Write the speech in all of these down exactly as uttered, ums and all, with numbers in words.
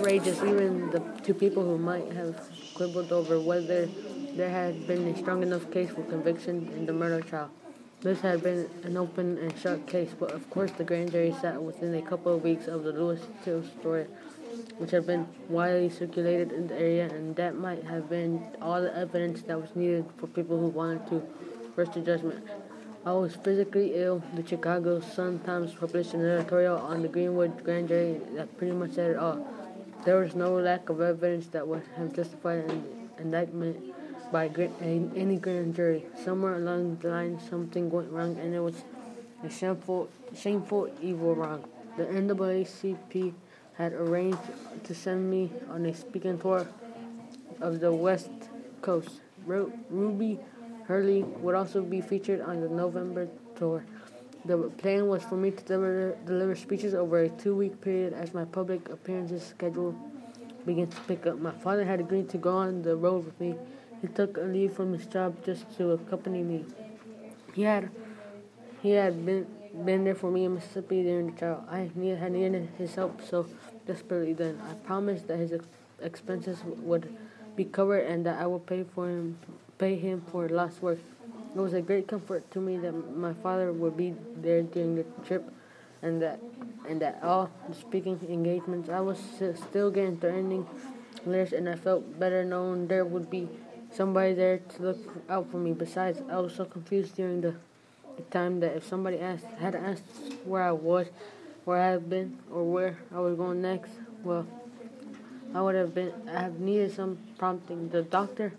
outrageous. Even the two people who might have quibbled over whether there had been a strong enough case for conviction in the murder trial. This had been an open and shut case, but of course the grand jury sat within a couple of weeks of the Louis Till story, which had been widely circulated in the area, and that might have been all the evidence that was needed for people who wanted to rush to judgment. I was physically ill. The Chicago Sun-Times published an editorial on the Greenwood grand jury that pretty much said it all. There was no lack of evidence that would have justified an indictment by any grand jury. Somewhere along the line, something went wrong, and it was a shameful, shameful, evil wrong. The N double A C P had arranged to send me on a speaking tour of the West Coast. Ru- Ruby Hurley would also be featured on the November tour. The plan was for me to deliver, deliver speeches over a two-week period as my public appearances schedule began to pick up. My father had agreed to go on the road with me. He took a leave from his job just to accompany me. He had he had been been there for me in Mississippi during the trial. I need, had needed his help so desperately then. I promised that his ex- expenses would be covered and that I would pay for him, pay him for lost work. It was a great comfort to me that my father would be there during the trip, and that and that all the speaking engagements I was still getting threatening letters, and I felt better knowing there would be somebody there to look out for me. Besides, I was so confused during the, the time that if somebody asked had asked where I was, where I had been, or where I was going next, well, I would have been I have needed some prompting. The doctor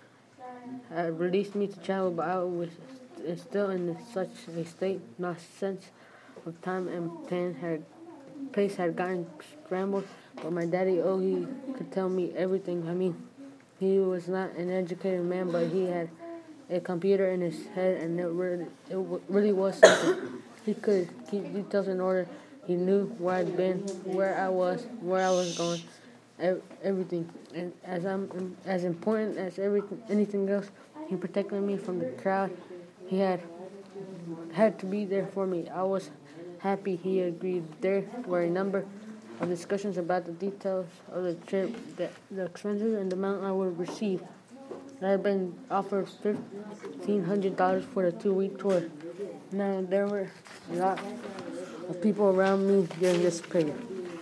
had released me to travel, but I was still in such a state, not sense of time and plan had pace had gotten scrambled. But my daddy, oh, he could tell me everything. I mean, he was not an educated man, but he had a computer in his head, and it really, it really was something. He could keep details in order. He knew where I'd been, where I was, where I was going, everything. And as I'm as important as everything, anything else, he protected me from the crowd. He had had to be there for me. I was happy he agreed. There were a number of discussions about the details of the trip, the, the expenses, and the amount I would receive. I had been offered fifteen hundred dollars for the two-week tour. Now there were a lot of people around me during this period.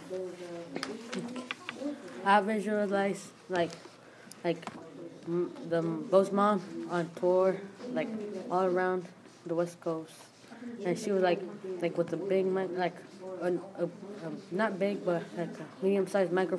I visualized like like m- the both mom on tour, like all around the West Coast, and she was like like with a big mic, like a, a, a not big but like a medium-sized microphone.